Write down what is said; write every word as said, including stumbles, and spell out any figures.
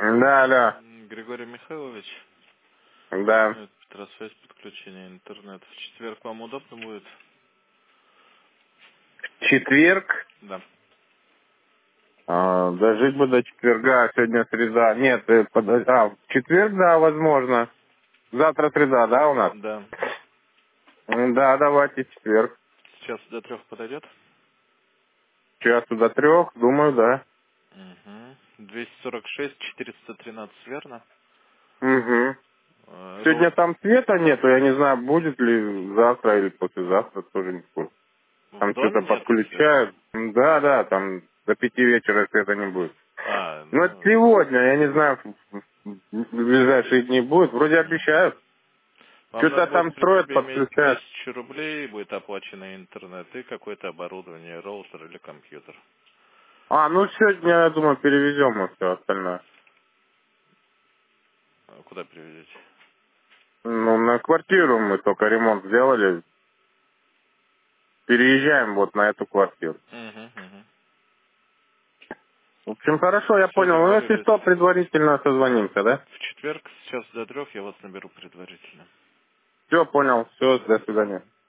Да, да, Григорий Михайлович, да. это Петросвязь, подключение интернета. В четверг вам удобно будет? Четверг. Да. А, дожить бы до четверга, а сегодня среда. Нет, э, подо- а, в четверг, да, возможно. Завтра среда, да, у нас? Да. М, Да, давайте четверг. Сейчас до трех подойдет? Часу до трех, думаю, да. Угу. двести сорок шесть четыреста тринадцать, верно? Угу. Э, Сегодня Роут там света нету, я не знаю, будет ли завтра или послезавтра, тоже не в в Там доме что-то нету света? подключают. М, Да, да, там до пяти вечера света не будет. А, Ну, это ну, сегодня, я не знаю, в в- в ближайшие дни будет. Вроде мгм. обещают. Вам Что-то надо будет, там в строят, принципе, иметь подключают. тысячу рублей, будет оплачено интернет и какое-то оборудование, роутер или компьютер. А, ну сегодня, я думаю, перевезем мы все остальное. А куда привезете? Ну, на квартиру мы только ремонт сделали. Переезжаем вот на эту квартиру. Угу, угу. В общем, хорошо, я Все, понял. Ну, если договорились. что, предварительно созвонимся, да? В четверг, сейчас до трех, я вас наберу предварительно. Все, понял. Все, до свидания.